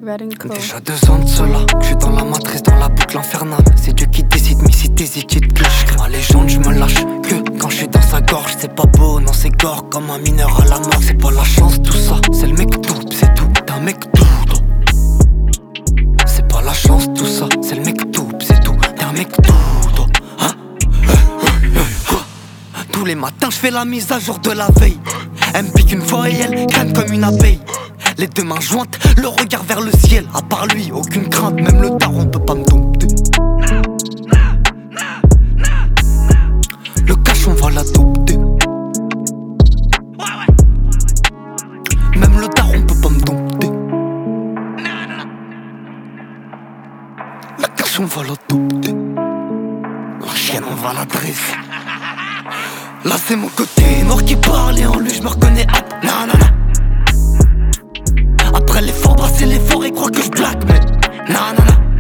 Radenko. Déjà 2 ans de cela, que je suis dans la matrice, dans la boucle infernale. C'est Dieu qui décide, mais si t'hésites, il te cloche. Ma légende, je me lâche que quand je suis dans sa gorge. C'est pas beau, non c'est gore, comme un mineur à la mort. C'est pas la chance tout ça, c'est le mec tout, c'est tout, t'es un mec tout. C'est pas la chance tout ça, c'est le mec tout, c'est tout, t'es un mec tout. Hein? Tous les matins je fais la mise à jour de la veille. Elle me pique une fois et elle canne comme une abeille. Les 2 mains jointes, le regard vers le ciel. À part lui, aucune crainte, même le daron peut pas me dompter. Le cash on va l'adopter. Même le daron peut pas me dompter. La cash on va l'adopter. La chienne on va la dresser. Là c'est mon côté noir qui parle et en lui je me reconnais. Non non non. Après l'effort, brasser l'effort et croire que je blague, mais non, non, non.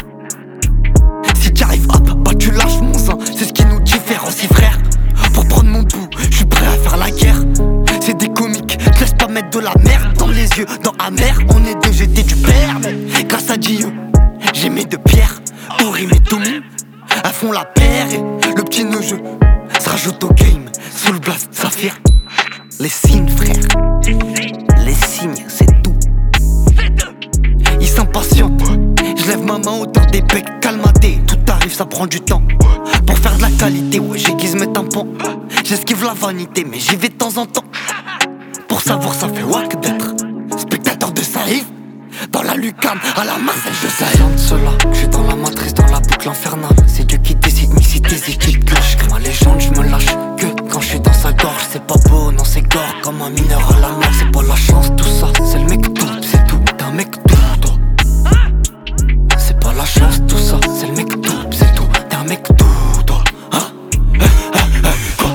Si t'y arrives, hop, bah tu lâches mon sang. C'est ce qui nous différencie, frère. Pour prendre mon bout, je suis prêt à faire la guerre. C'est des comiques, te laisse pas mettre de la merde dans les yeux, dans amer. On est deux, j'étais du père, mais grâce à Dieu, j'ai mis de pierre pour rimer tout le monde. Elles font la paire et le petit neugeux se rajoute au game, sous le blast saphir. Les signes, frère. Les signes, c'est tout. Ils s'impatientent. Je lève ma main hauteur des becs, calmaté. Tout arrive, ça prend du temps. Pour faire de la qualité, ouais, j'aiguise mes tympans. J'esquive la vanité, mais j'y vais de temps en temps. Pour savoir, ça fait wack d'être spectateur de Saïf. Dans la lucarne, à la Marseille, je sais. De cela, je suis dans la matrice, dans la boucle infernale. C'est Dieu qui décide, mais si t'hésites, il te cloche. Ma légende, je me lâche que quand je suis dans sa gorge. C'est pas beau, non c'est gore, comme un mineur à la mort. C'est pas la chance tout ça, c'est le mec tout, c'est tout, t'es un mec tout, toi. C'est pas la chance tout ça, c'est le mec tout, c'est tout, t'es un mec tout, toi. Hein? Quoi?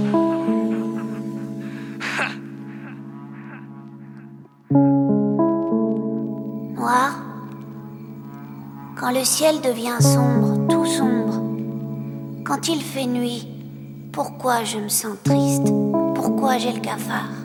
Noir, quand le ciel devient sombre, tout sombre, quand il fait nuit, pourquoi je me sens triste? Pourquoi j'ai le cafard?